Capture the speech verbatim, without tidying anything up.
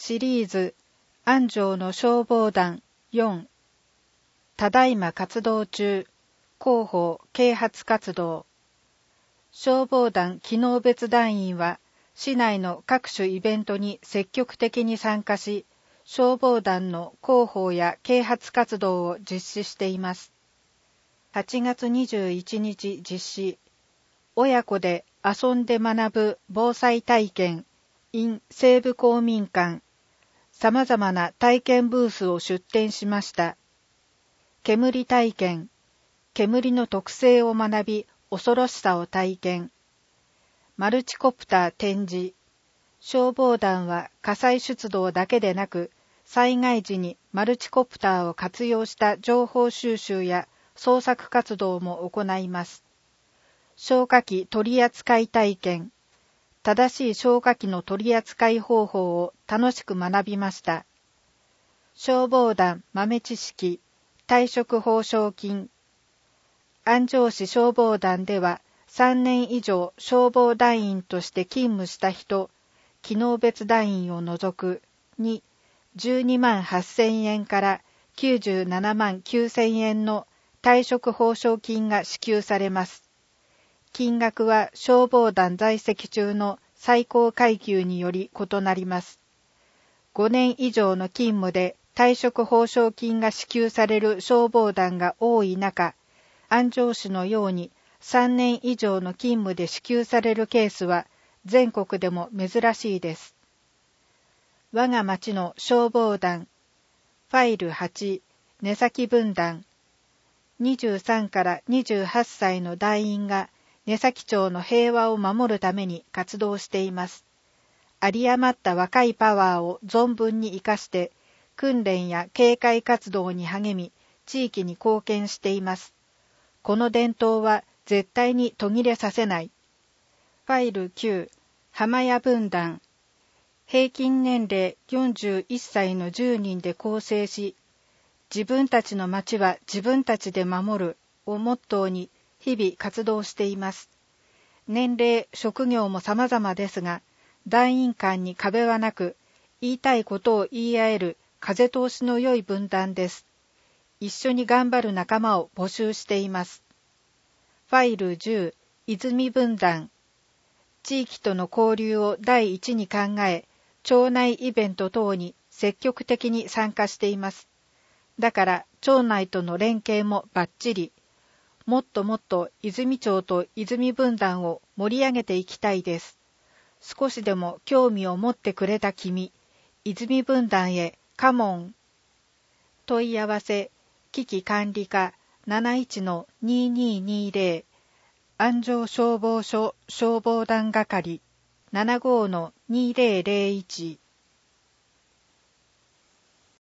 シリーズ安城の消防団よん。ただいま活動中。広報啓発活動。消防団機能別団員は市内の各種イベントに積極的に参加し、消防団の広報や啓発活動を実施しています。はちがつにじゅういちにち実施。親子で遊んで学ぶ防災体験 in 西部公民館。さまざまな体験ブースを出展しました。煙体験。煙の特性を学び、恐ろしさを体験。マルチコプター展示。消防団は火災出動だけでなく、災害時にマルチコプターを活用した情報収集や捜索活動も行います。消火器取扱体験。正しい消火器の取り扱い方法を楽しく学びました。消防団豆知識、退職報奨金。安城市消防団ではさんねん以上消防団員として勤務した人、機能別団員を除くにじゅうにまんはっせんえんからきゅうじゅうななまんきゅうせんえんの退職報奨金が支給されます。金額は消防団在籍中の最高階級により異なります。ごねん以上の勤務で退職報奨金が支給される消防団が多い中、安城市のようにさんねん以上の勤務で支給されるケースは全国でも珍しいです。我が町の消防団。ファイルはち、根崎分団。にじゅうさんからにじゅうはっさいの団員が根崎町の平和を守るために活動しています。有り余った若いパワーを存分に生かして、訓練や警戒活動に励み、地域に貢献しています。この伝統は絶対に途切れさせない。ファイルきゅう、浜屋分団。平均年齢よんじゅういっさいのじゅうにんで構成し、自分たちの町は自分たちで守るをモットーに日々活動しています。年齢、職業も様々ですが、団員間に壁はなく、言いたいことを言い合える風通しの良い分団です。一緒に頑張る仲間を募集しています。ファイルじゅう、泉分団。地域との交流を第一に考え、町内イベント等に積極的に参加しています。だから町内との連携もバッチリ。もっともっと泉町と泉分団を盛り上げていきたいです。少しでも興味を持ってくれた君、泉分団へカモン。問い合わせ、危機管理課 なないちのににーにーぜろ 安城消防署消防団係 ななごーのにーぜろぜろいち